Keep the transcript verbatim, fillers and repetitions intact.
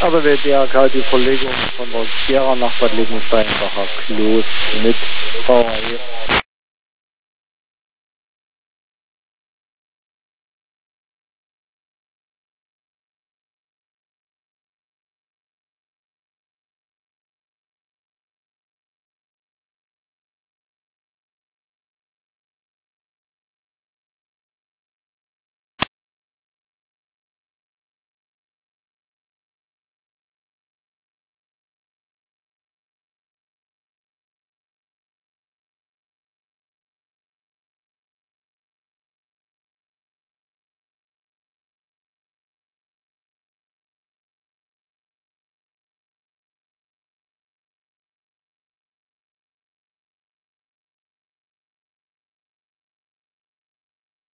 Aber W D R K die Verlegung von der Sierra nach Bad Liebenstein-Bacher Kloß mit V A E.